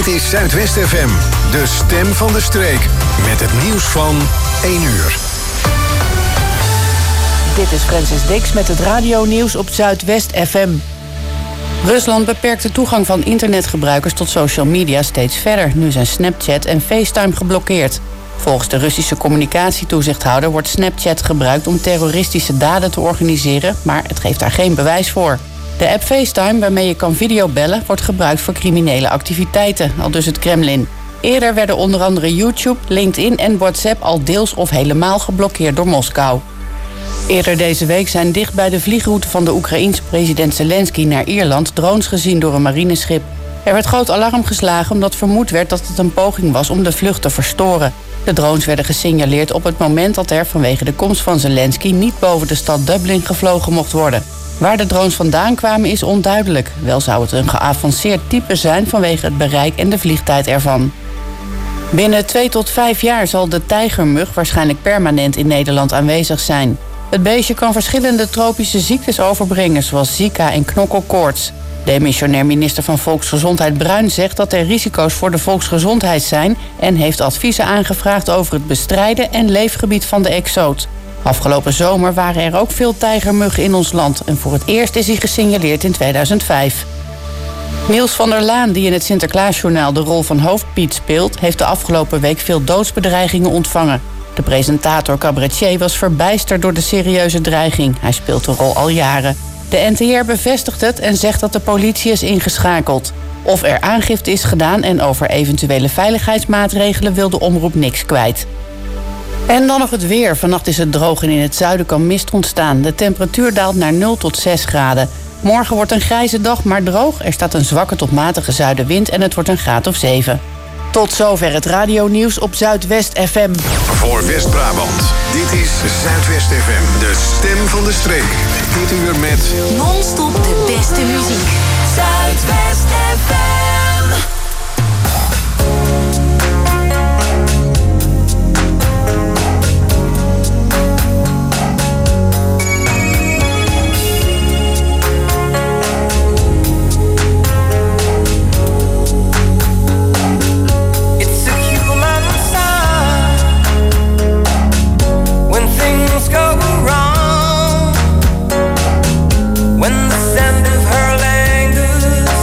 Dit is Zuidwest FM, de stem van de streek. Met het nieuws van 1 uur. Dit is Francis Dix met het radionieuws op Zuidwest FM. Rusland beperkt de toegang van internetgebruikers tot social media steeds verder. Nu zijn Snapchat en FaceTime geblokkeerd. Volgens de Russische communicatietoezichthouder wordt Snapchat gebruikt om terroristische daden te organiseren, maar het geeft daar geen bewijs voor. De app FaceTime, waarmee je kan videobellen, wordt gebruikt voor criminele activiteiten, aldus het Kremlin. Eerder werden onder andere YouTube, LinkedIn en WhatsApp al deels of helemaal geblokkeerd door Moskou. Eerder deze week zijn dicht bij de vliegroute van de Oekraïense president Zelensky naar Ierland drones gezien door een marineschip. Er werd groot alarm geslagen omdat vermoed werd dat het een poging was om de vlucht te verstoren. De drones werden gesignaleerd op het moment dat er vanwege de komst van Zelensky niet boven de stad Dublin gevlogen mocht worden. Waar de drones vandaan kwamen is onduidelijk. Wel zou het een geavanceerd type zijn vanwege het bereik en de vliegtijd ervan. Binnen 2 tot 5 jaar zal de tijgermug waarschijnlijk permanent in Nederland aanwezig zijn. Het beestje kan verschillende tropische ziektes overbrengen, zoals Zika en knokkelkoorts. Demissionair minister van Volksgezondheid Bruin zegt dat er risico's voor de volksgezondheid zijn en heeft adviezen aangevraagd over het bestrijden en leefgebied van de exoot. Afgelopen zomer waren er ook veel tijgermuggen in ons land en voor het eerst is hij gesignaleerd in 2005. Niels van der Laan, die in het Sinterklaasjournaal de rol van Hoofdpiet speelt, heeft de afgelopen week veel doodsbedreigingen ontvangen. De presentator-cabaretier was verbijsterd door de serieuze dreiging. Hij speelt de rol al jaren. De NTR bevestigt het en zegt dat de politie is ingeschakeld. Of er aangifte is gedaan en over eventuele veiligheidsmaatregelen wil de omroep niks kwijt. En dan nog het weer. Vannacht is het droog en in het zuiden kan mist ontstaan. De temperatuur daalt naar 0 tot 6 graden. Morgen wordt een grijze dag, maar droog. Er staat een zwakke tot matige zuidenwind en het wordt een graad of 7. Tot zover het radionieuws op Zuidwest FM. Voor West-Brabant, dit is Zuidwest FM, de stem van de streek. Dit uur met non-stop de beste muziek. Zuidwest FM. When the sound of her language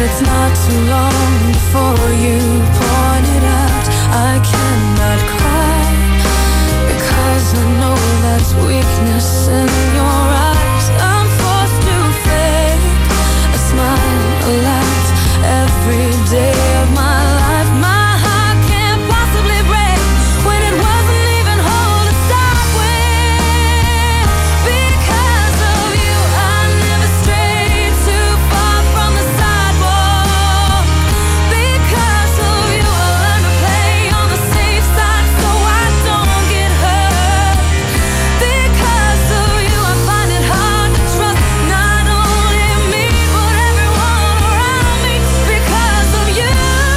it's not too long before you point it out. I cannot cry because I know that's weakness in your eyes. I'm forced to fake a smile, a laugh every day of my life. My heart can't possibly break when it wasn't even whole to start with. Because of you, I never strayed too far from the sidewalk. Because of you, I learned to play on the safe side so I don't get hurt. Because of you, I find it hard to trust not only me but everyone around me. Because of you,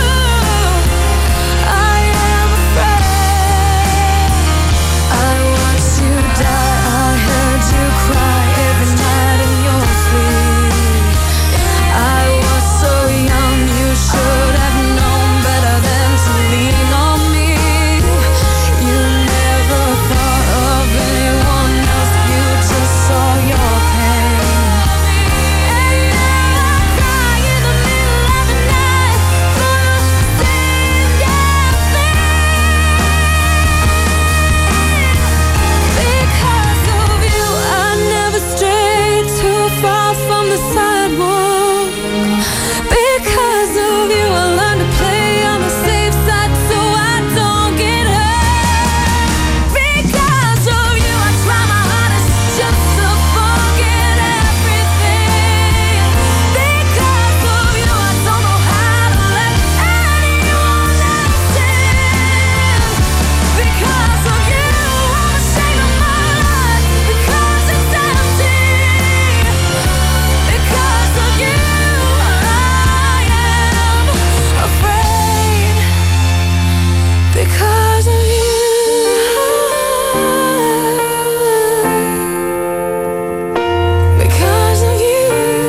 I am afraid. I watched you die, I heard you cry every night in your sleep. I was so young, you should have known better than to lean on me. You never thought of anyone else, you just saw your pain. And now I cry in the middle of the night for the same damn thing. Because of you, I never strayed too far from the sidewalk. Because of you, I learned to play on the safe side so I don't get hurt. Because of you, I try my hardest just to forget everything. Because of you, I don't know how to let anyone else in. Because of you, I'm ashamed of my life because it's empty. Because of you, I am afraid. Because of you. Because of you.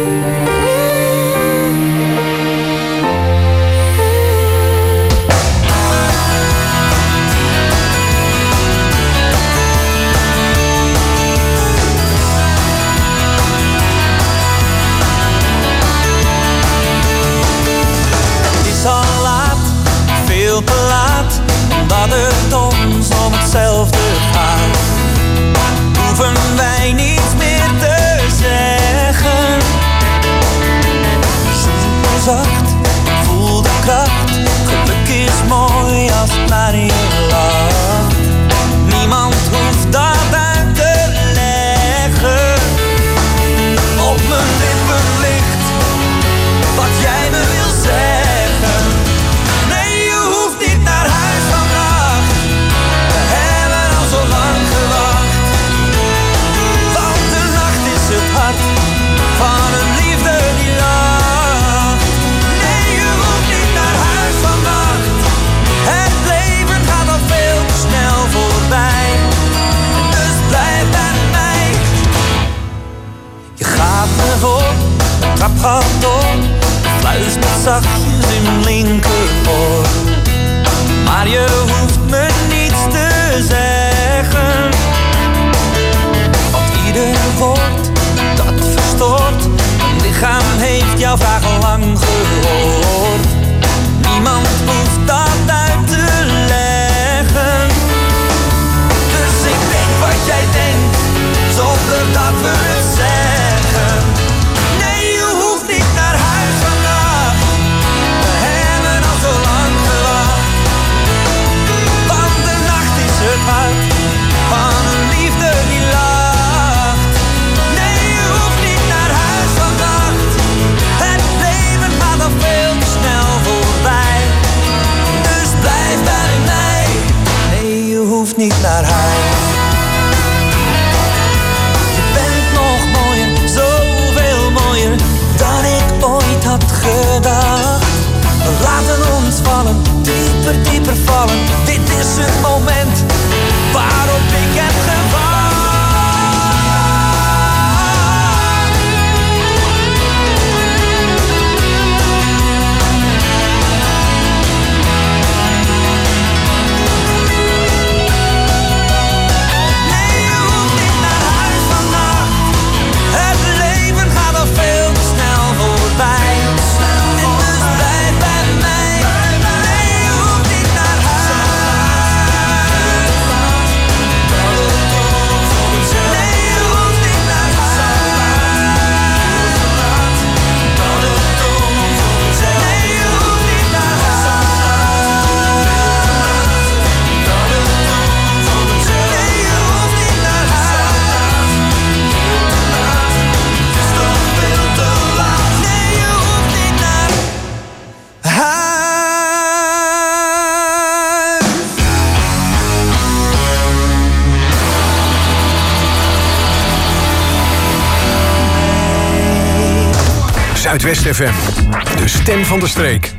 Het is al laat, veel te laat, omdat het ons om hetzelfde gaat. Hoeven wij niets meer te zeggen. Zoek me zacht, voel de kracht. Geluk is mooi als het naar je lacht. Niemand hoeft dat uit te leggen. Op mijn lippen ligt wat jij me wil zeggen. Nee, je hoeft niet naar huis vandaag. We hebben al zo lang gewacht. Want de nacht is het hart van een liefde die lacht. Nee, je hoeft niet naar huis vannacht. Het leven gaat al veel te snel voorbij. Dus blijf bij mij. Je gaat me voor, de trap gaat door. Fluistert zachtjes in mijn linkeroor. Maar je hoeft me niets te zeggen. Want ieder woord dat verstoort. Mijn lichaam heeft jouw vraag al lang gehoord. Niemand hoeft dat uit te leggen. Dus ik denk wat jij denkt, zonder dat we het zeggen. Nee, je hoeft niet naar huis vandaag. We hebben al zo lang gewacht. Want de nacht is het hart van een liefde die lacht. Nee, je hoeft niet naar huis vannacht. Het leven gaat al veel te snel voorbij. Dus blijf bij mij. Nee, je hoeft niet naar huis. Je bent nog mooier, zoveel mooier dan ik ooit had gedacht. We laten ons vallen, dieper, dieper vallen. Dit is het moment waarop ik heb gewacht. Nee, je hoeft niet naar huis vannacht. Het leven gaat al veel te snel voorbij. En Zuidwest FM. De stem van de streek.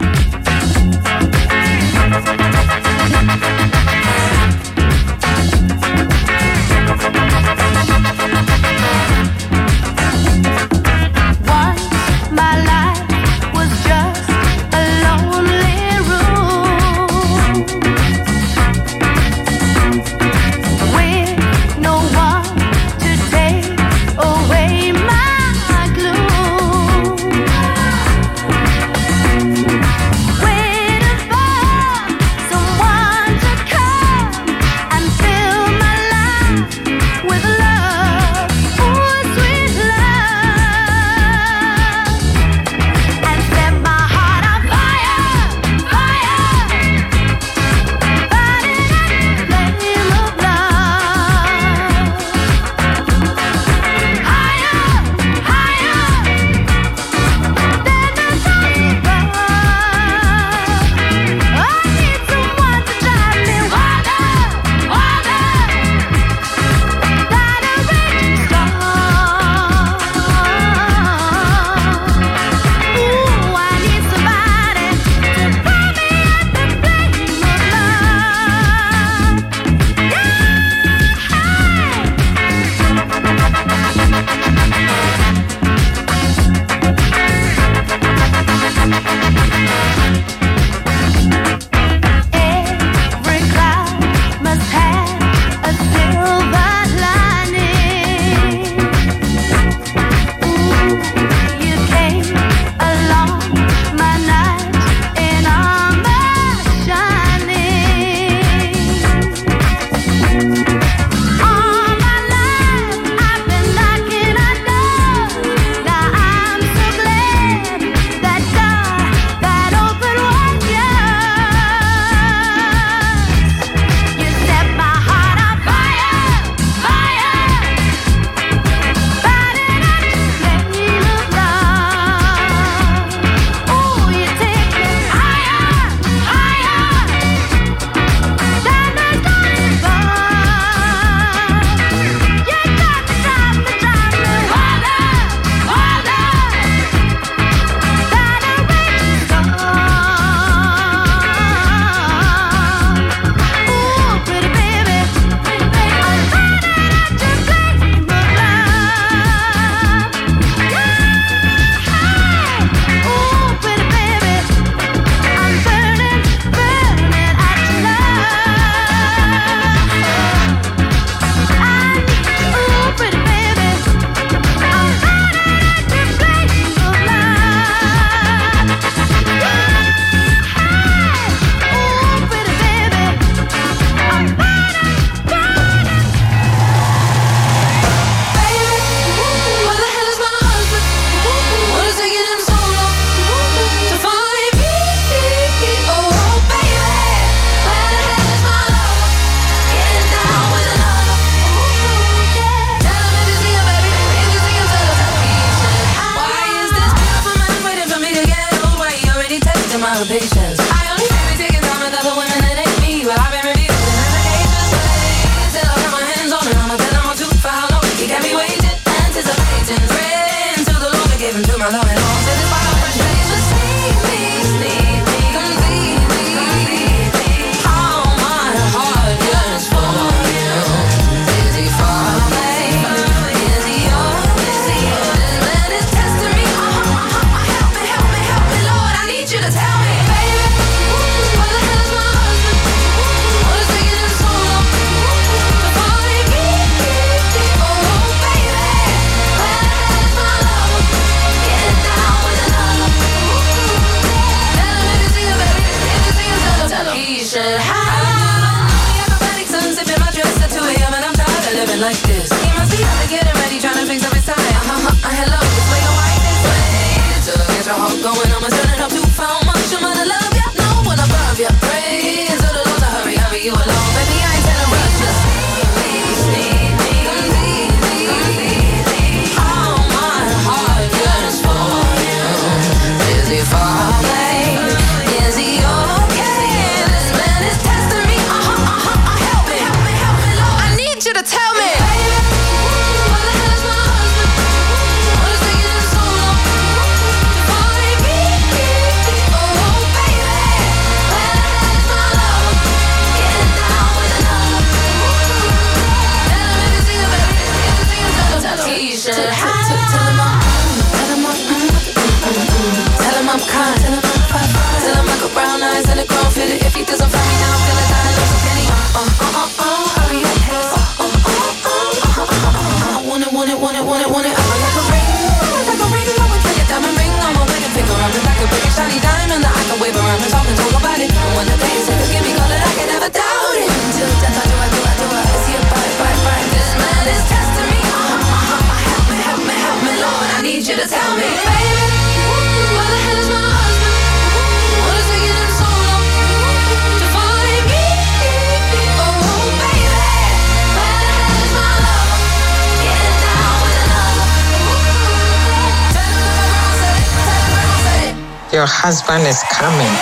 of a kind. Till I'm like a brown eyes and a grown fit. If he doesn't find me now, I'm gonna die. Lose a penny. Hurry up, I want it. I'm like a ring. I would like a diamond ring on my wedding finger. I'm like a big shiny diamond that I can wave around and talk about it. And when the day is here, give me call it, I can never doubt it. Till death, I do it. Is he a bite? This man is testing me. Help me, Lord, I need you to tell me, baby, where the hell is my husband? What is taking him so long to find me? Oh, baby, where the hell is my lover? Getting down with another. Tell him said it. Your husband is coming.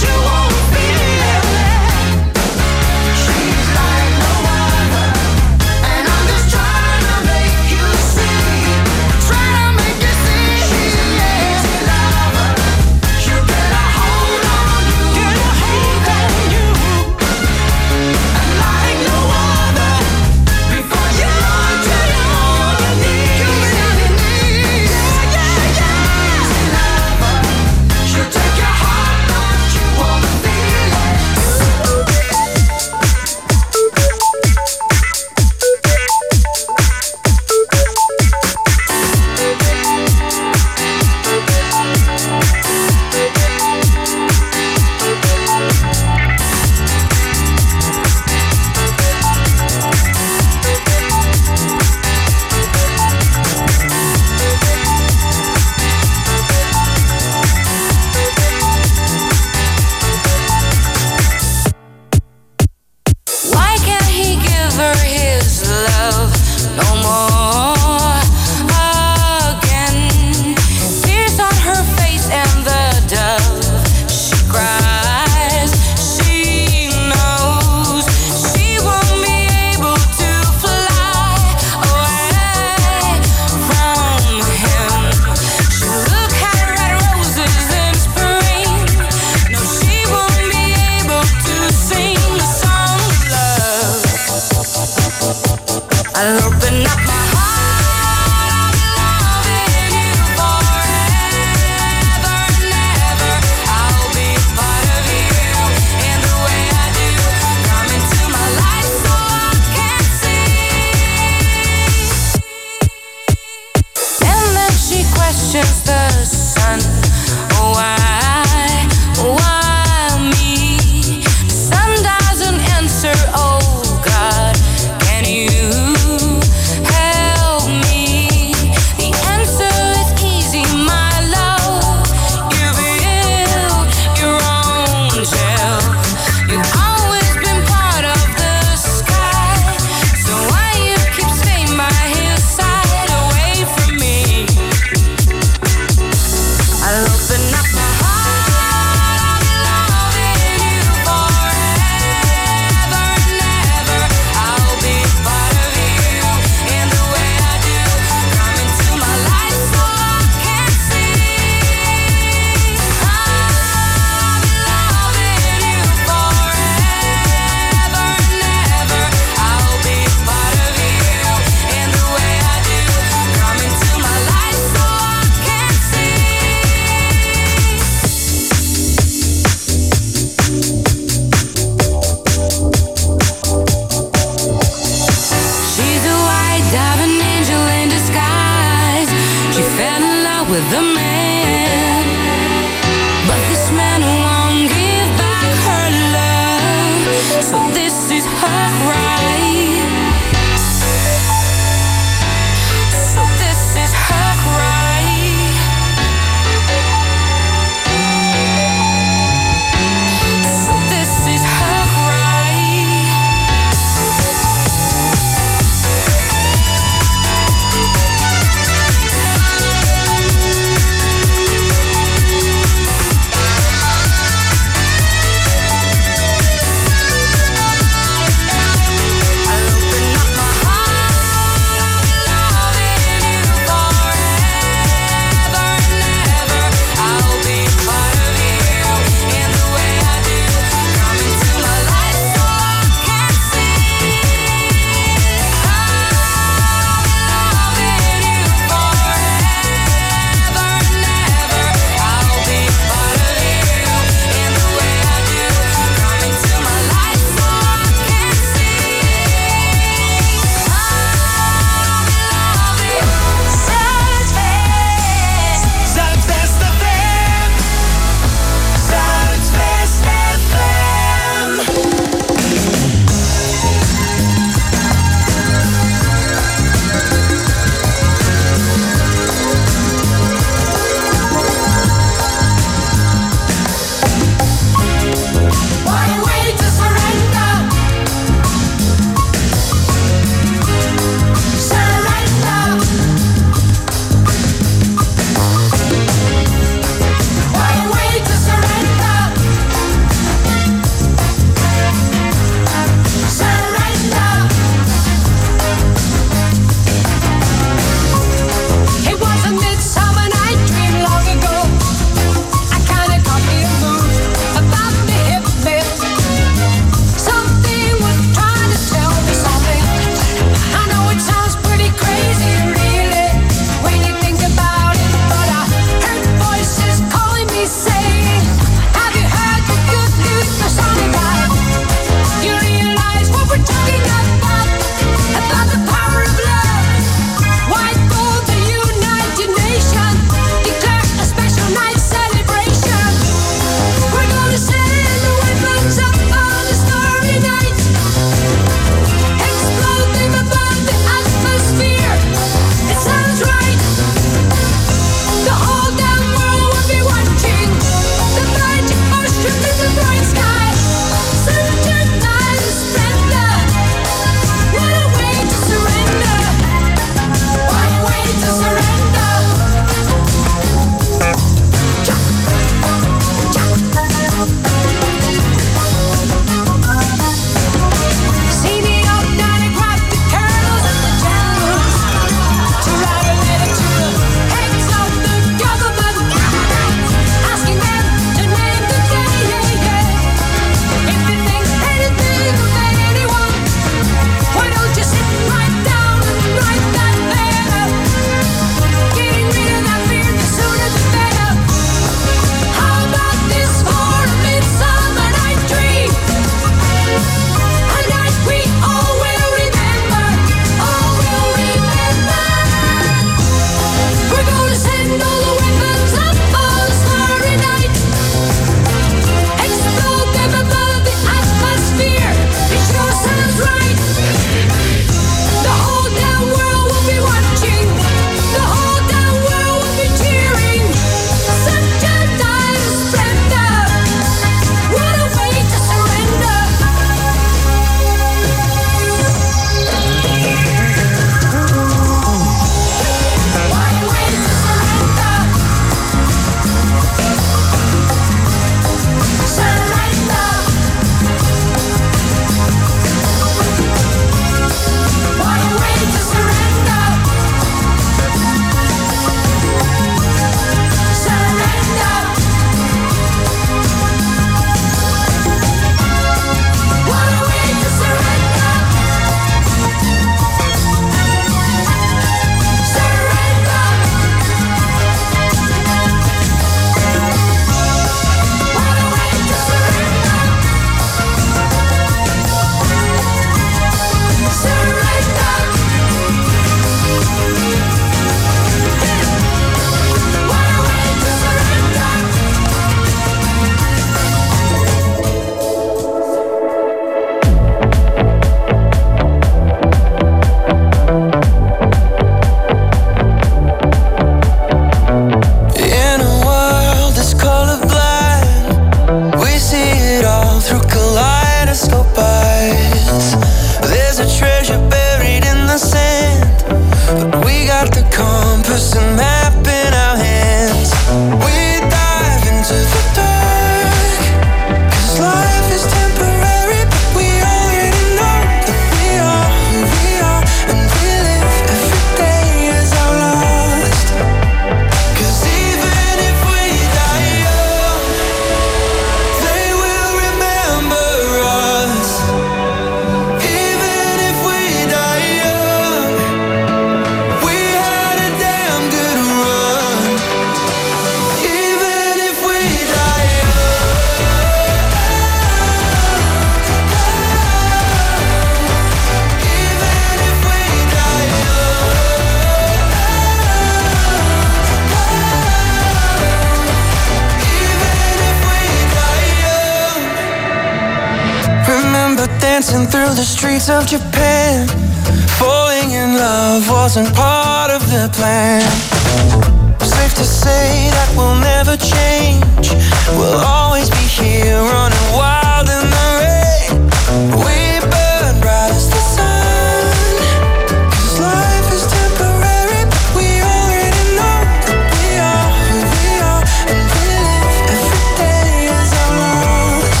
dancing through the streets of Japan. Falling in love wasn't part of the plan. Safe to say that we'll never change. We'll always be here running wild in the rain. We burn bright as the sun, 'cause life is temporary, but we already know that we are who we are, and we live every day as our last.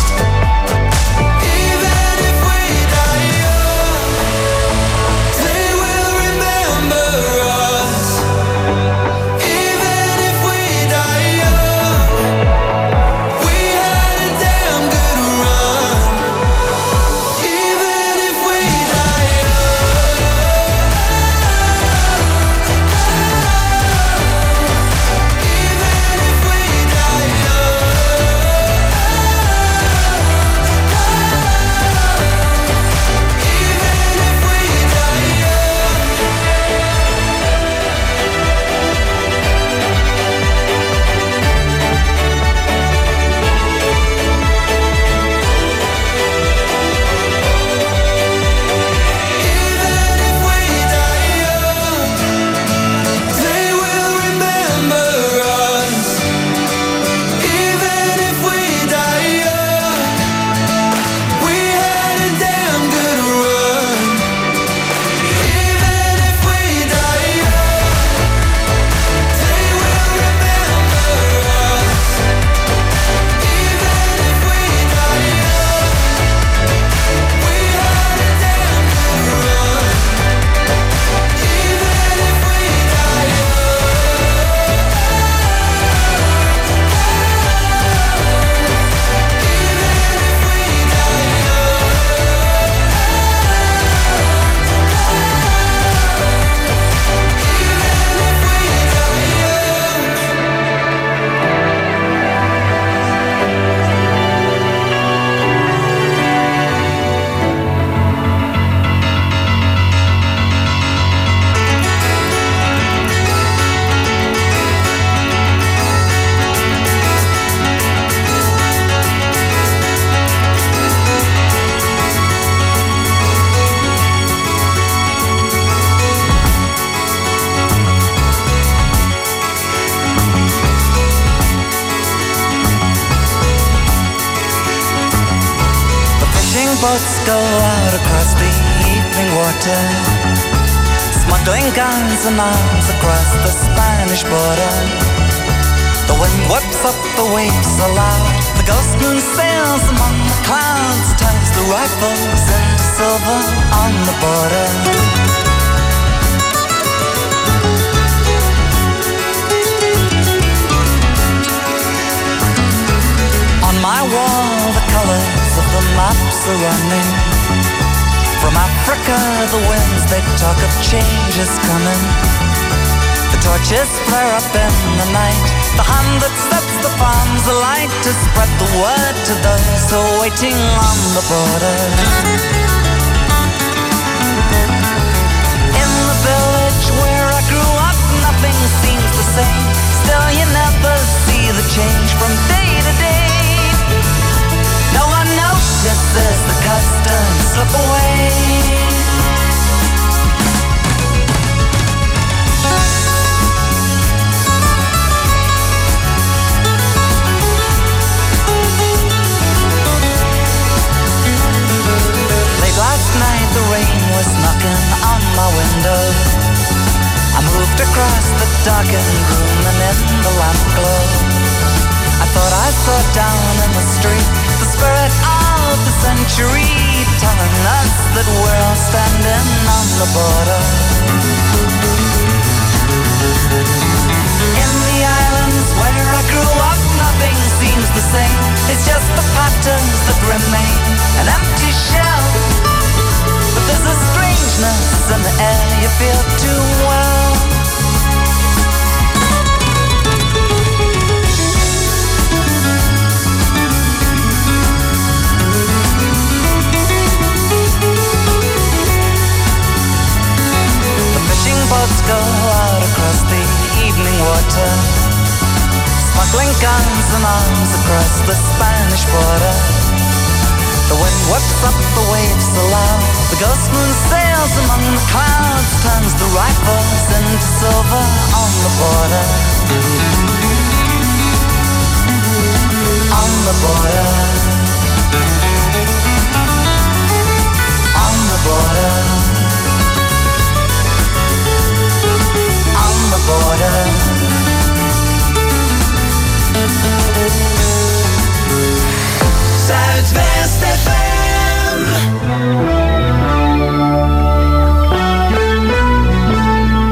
Even if we die young, they will remember us. Even if we die young, we had a damn good run. Even if we die young, even if we die they will remember us. Even if we die young, we had a damn good run. Even if we die young, they will remember us. Even if we die young, we had a damn good run. Even if we die boats go out across the evening water, smuggling guns and arms across the Spanish border. The wind whips up the waves aloud, the ghost moon sails among the clouds, turns the rifles into silver on the border. On my wall the colors of the maps are running. From Africa the winds they talk of change is coming. The torches flare up in the night, the hand that sets the farms alight to spread the word to those who are waiting on the border. In the village where I grew up nothing seems the same. Still you never see the change from day to day. No one notices the customs slip away. Late last night the rain was knocking on my window. I moved across the darkened room and in the lamp glow I thought I saw down in the street the spirit of the century, telling us that we're all standing on the border. In the islands where I grew up, nothing seems the same. It's just the patterns that remain, an empty shell. But there's a strangeness in the air you feel too well. Boats go out across the evening water, smuggling guns and arms across the Spanish border. The wind whips up the waves so loud. The ghost moon sails among the clouds, turns the rifles into silver on the border. On the border. On the border. On the border. Zuidwest FM.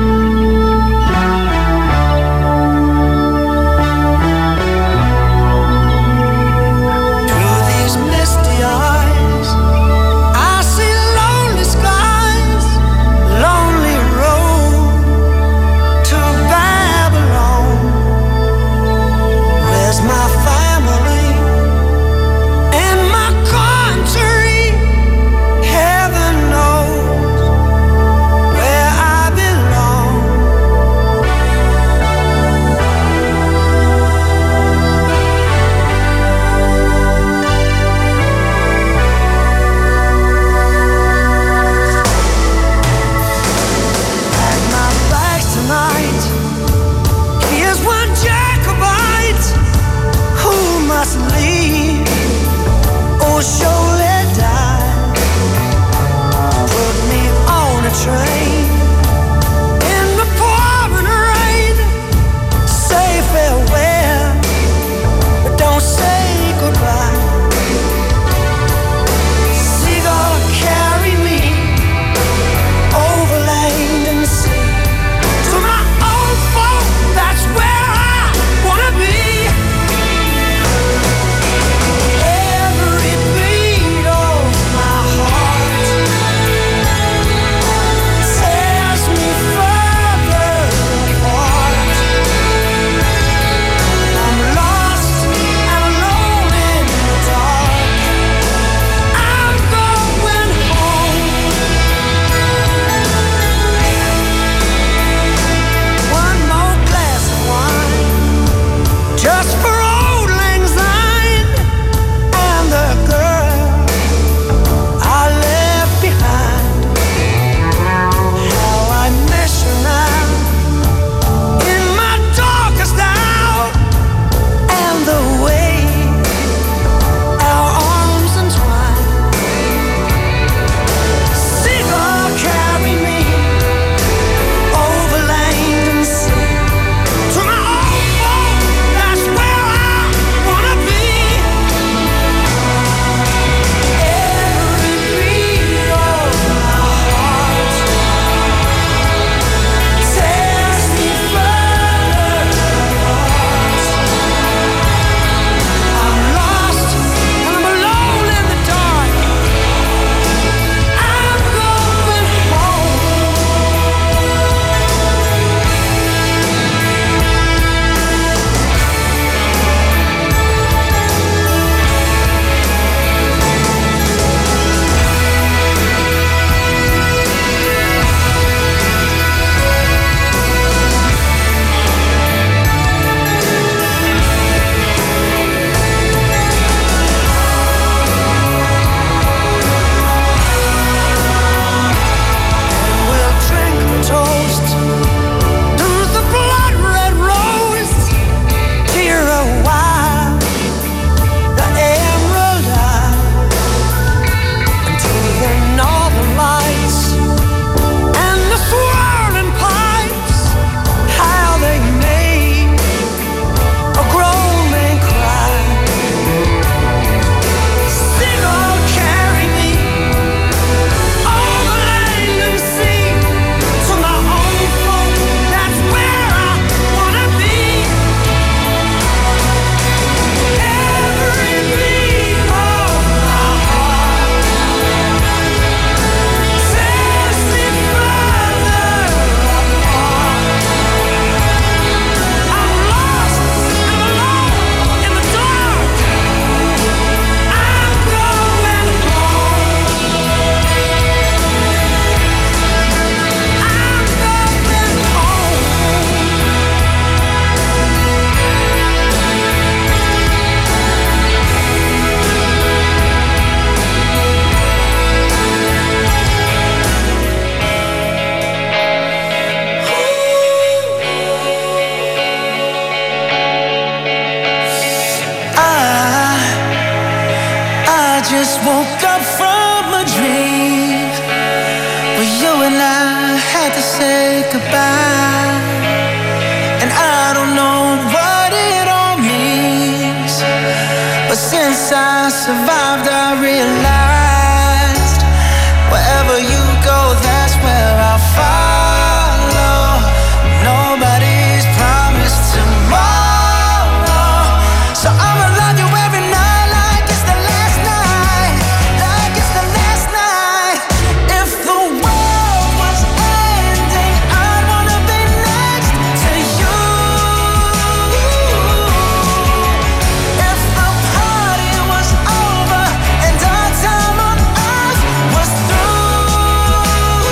survived, I realized wherever you go, that's where I'll follow. Nobody's promised tomorrow, so I'ma love you every night like it's the last night, like it's the last night. If the world was ending, I'd wanna be next to you. If the party was over and our time on earth was through,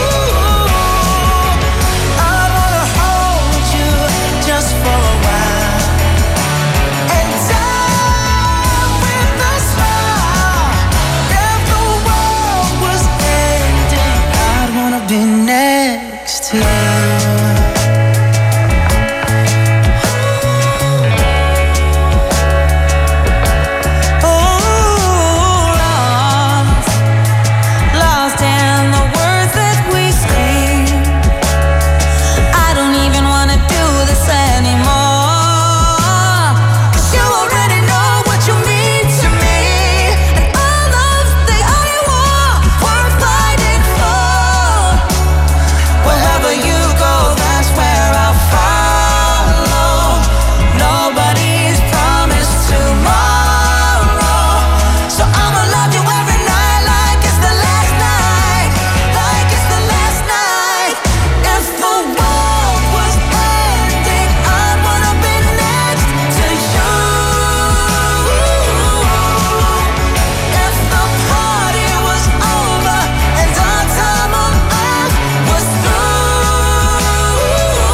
I'd wanna hold you just for a while and die with a smile. If the world was ending, I'd wanna be next to you. Lost in the words that we scream. I don't even wanna do this anymore. 'Cause you already know what you mean to me, and all of the only war worth fighting for. Wherever you go, that's where I'll follow. Nobody's promised tomorrow, so I'ma love you every night like it's the last night, like it's the last night. If the world was ending, I'd wanna be next to you. If the party was over and our time on earth was through,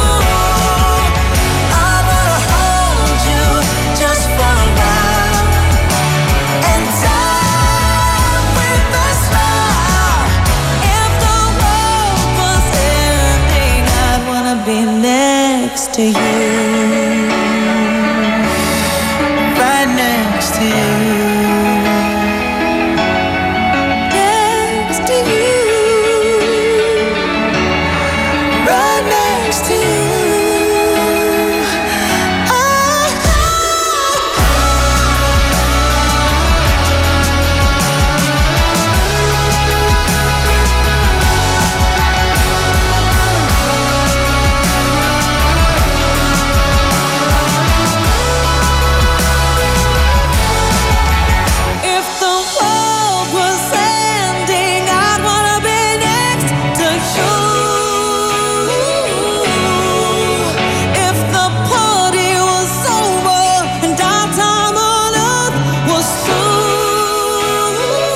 I'd wanna hold you just for a while and die with a smile. If the world was ending, I'd wanna be next to you, right next to you, next to you, right next to you. If the world was ending, I'd wanna be next to you. If the party was over and our time on earth was through,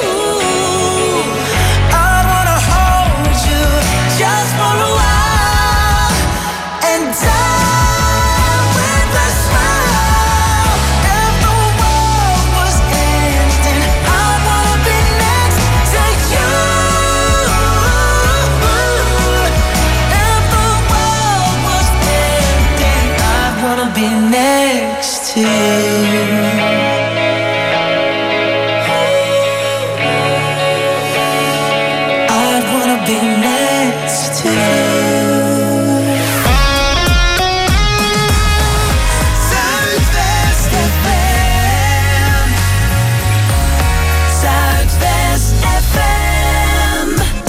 I'd wanna hold you just for a while and die with a smile. If the world was ending, I'd wanna be next to you. If the world was ending, I'd wanna be next to you. I'd wanna be next to you. Zuidwest FM. Zuidwest FM.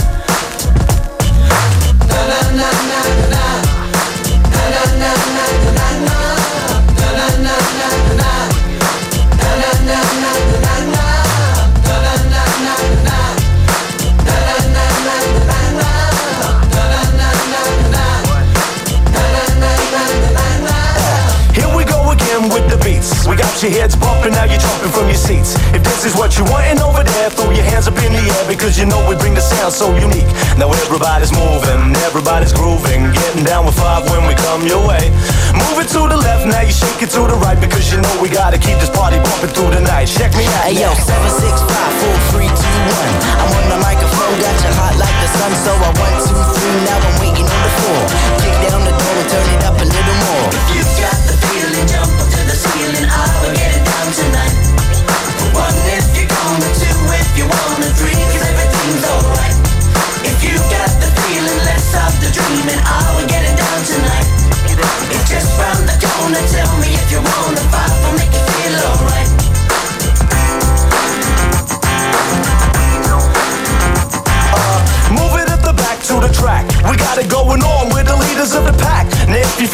Na na na na na. Na na na na na na. Na na na na na. Na na na na na na. Na na na na na. Na na na na na. Na na na na na. Here we go again with the beats. We got your heads bumping, now you're jumping from your seats. If this is what you're wanting over there, throw your hands up in the air, because you know we bring the sound so unique. Now everybody's moving, everybody's grooving, getting down with five when we come your way. Move it to the left, now you shake it to the right, because you know we gotta keep this party bumping through the night. Check me out. Hey yo, 7, 6, 5, 4, 3, 2, 1. I'm on the microphone, got you hot like the sun. So I 1, 2, 3, now I'm waiting on the floor. Kick down the door and turn it up a little more. If you got the feeling, jump up to the ceiling. I will get it down tonight. One if you're gonna, two if you wanna, three 'cause everything's alright. If you got the feeling, let's stop the dreaming. I will get it down tonight. It's just round the corner. Tell me if you wanna vibe, I'll make you feel alright.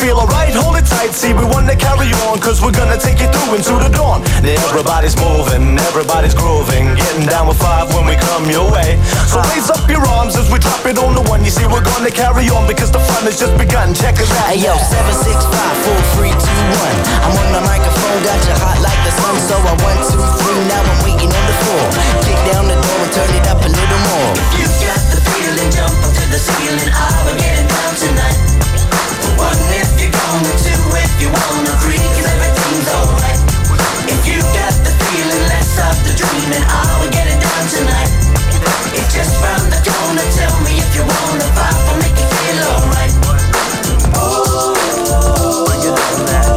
feel alright, hold it tight. See, we wanna carry on, cause we're gonna take you through into the dawn. Everybody's moving, everybody's grooving, getting down with 5 when we come your way. So raise up your arms as we drop it on the one. You see, we're gonna carry on because the fun has just begun. Check us out. Hey yo, 765, 4, 3, 2, 1. I'm on the microphone, got you hot like the sun. So I 1, 2, 3, now I'm waiting on the floor. Kick down the door and turn it up a little more. If you got the feeling, jump up to the ceiling. We're getting down tonight. One if you're gonna, two if you wanna, three 'cause everything's alright. If you got the feeling, let's stop the dreaming. We're getting down tonight. It's just round the corner. Tell me if you wanna vibe, we'll make you feel alright. Oh, bring it down now.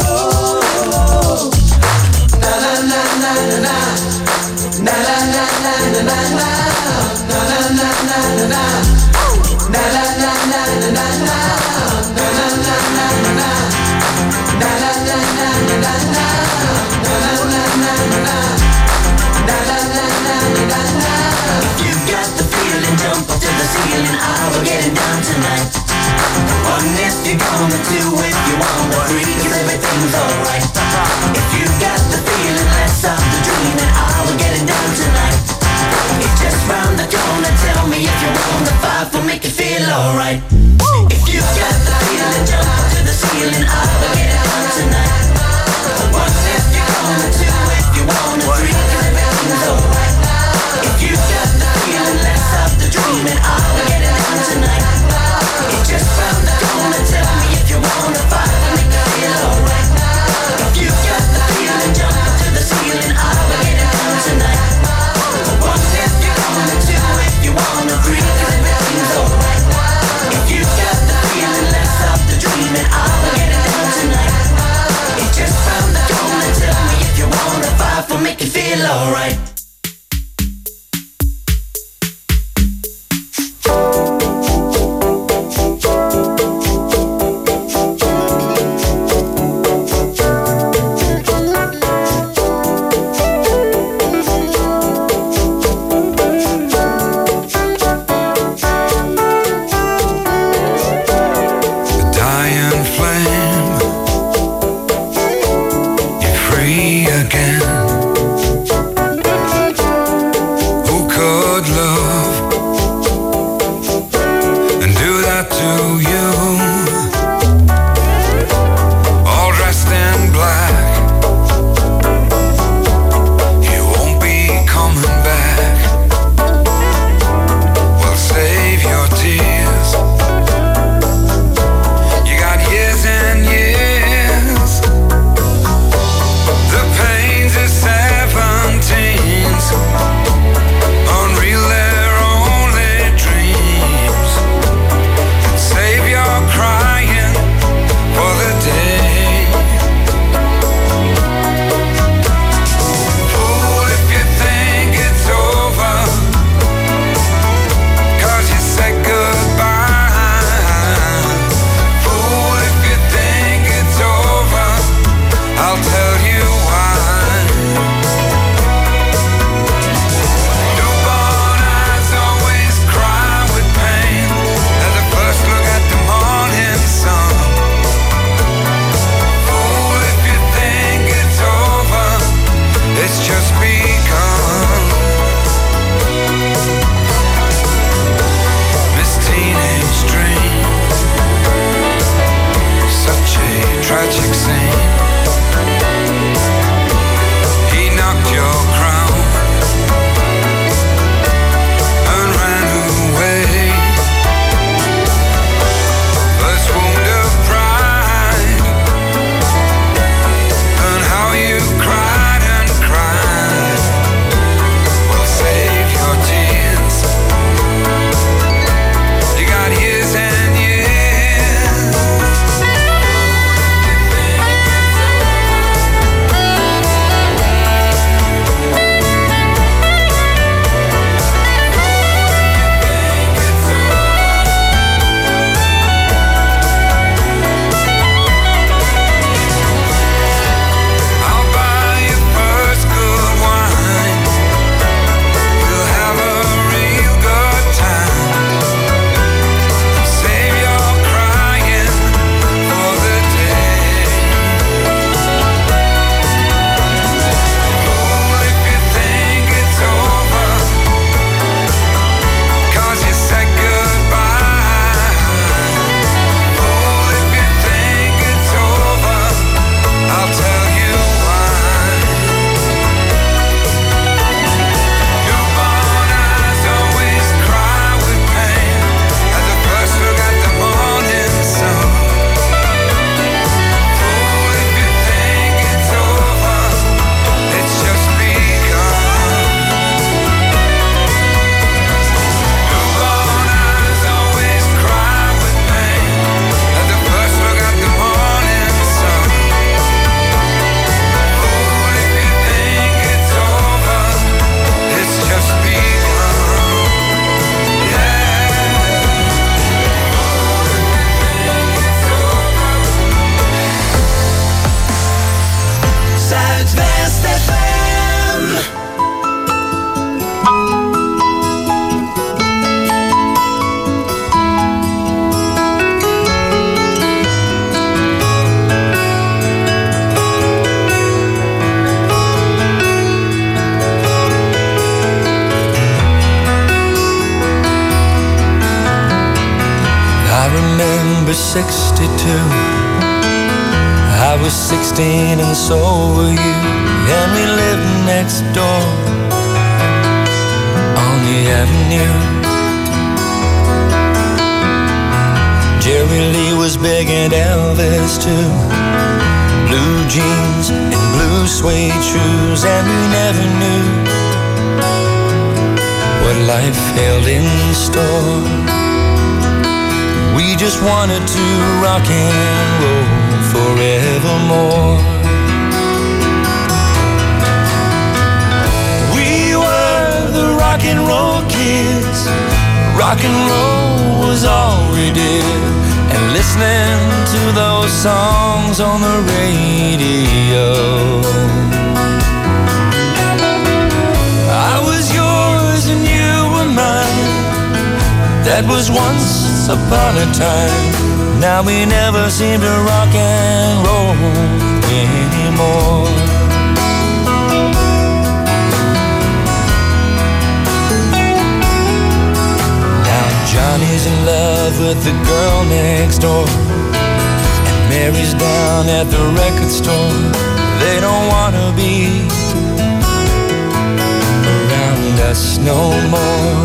Na na na na na na. Na na na na na na na. Na na na na na na. Na na na na na na na. Na na na na na na. Na na na na na na na. Na na na na na na. Na na na na na na. If you got the feeling, jump up to the ceiling. We're getting down tonight. One if you're gonna, two if you wanna, three 'cause everything's alright. If you got the feeling, let's stop the dreaming. We're getting down tonight. It's just round the corner. Tell me if you wanna vibe, we'll make you feel alright. If you got the feeling, jump up to the ceiling. We're getting down tonight. One if you're gonna, two if you wanna, three 'cause everything's alright. If you got the feeling, let's stop the dreaming. We're getting down tonight. It's just round the corner. Tell me if you wanna vibe, we'll make you feel alright. If you got the feeling, jump up to the ceiling. We're getting down tonight. One if you're gonna, two if you wanna, three 'cause everything's alright. If you got the feeling, let's stop the dreaming. We're getting down tonight. It's just round the corner. Tell me if you wanna vibe, we'll make you feel alright. Tears. You got years in 62. I was 16 and so were you, and we lived next door on the avenue. Jerry Lee was big and Elvis too. Blue jeans and blue suede shoes, and we never knew what life held in store. We just wanted to rock and roll forevermore. We were the rock and roll kids. Rock and roll was all we did, and listening to those songs on the radio. I was yours and you were mine. That was once upon a time. Now we never seem to rock and roll anymore. Now Johnny's in love with the girl next door, and Mary's down at the record store. They don't wanna be around us no more.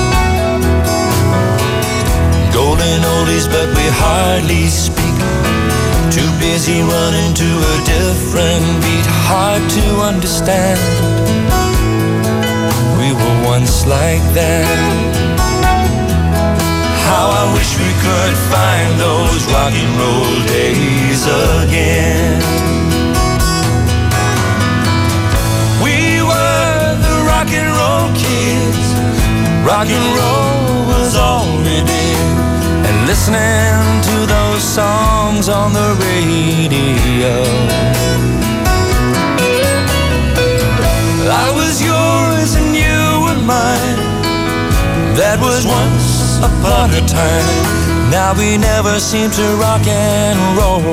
Golden oldies, but we hardly speak. Too busy running to a different beat. Hard to understand. We were once like that. How I wish we could find those rock and roll days again. We were the rock and roll kids. Rock and roll was all we did, and listening to those songs on the radio. I was yours and you were mine. That was once upon a time. Now we never seem to rock and roll